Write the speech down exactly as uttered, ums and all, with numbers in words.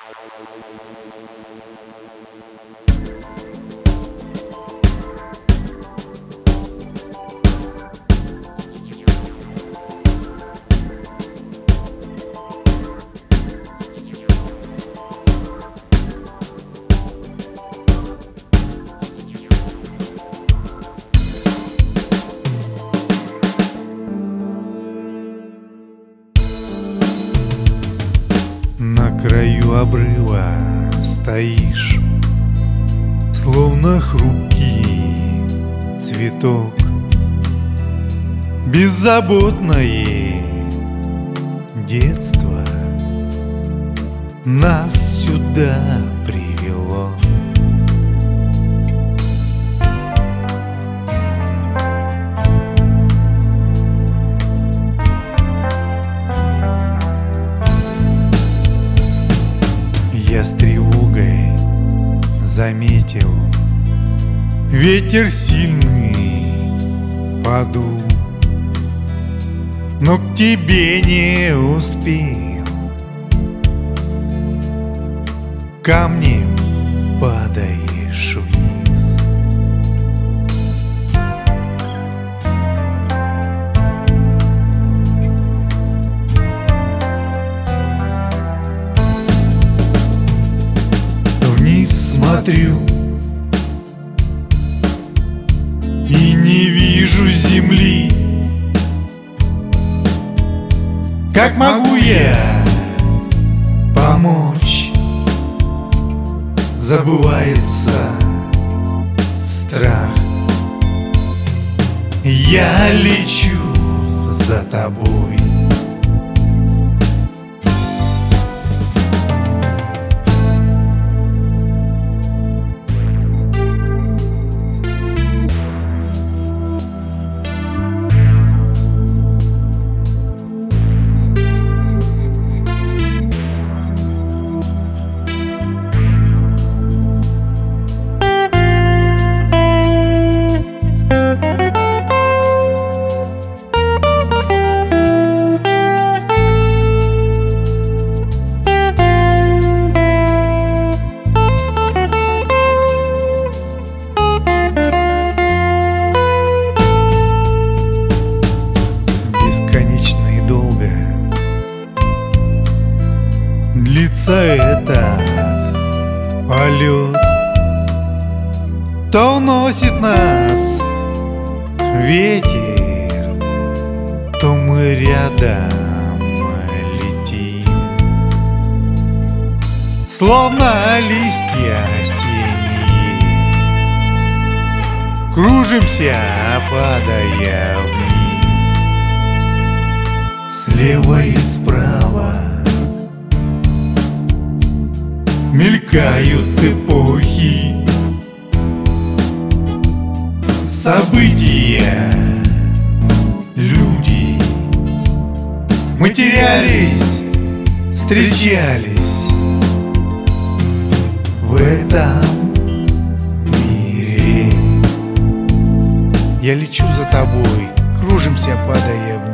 На краю обрыва стоишь, словно хрупкий цветок. Беззаботное детство нас сюда привело. Я с тревогой заметил, ветер сильный подул, но к тебе не успел. Камнем падаешь вниз. Смотрю и не вижу земли. Как могу я помочь? Забывается страх. Я лечу за тобой. Бесконечно и долго длится этот полет. То уносит нас ветер, то мы рядом летим, словно листья осенние. Кружимся, падая вниз. Слева и справа мелькают эпохи, события, люди. Мы терялись, встречались в этом мире. Я лечу за тобой, кружимся, падая вниз.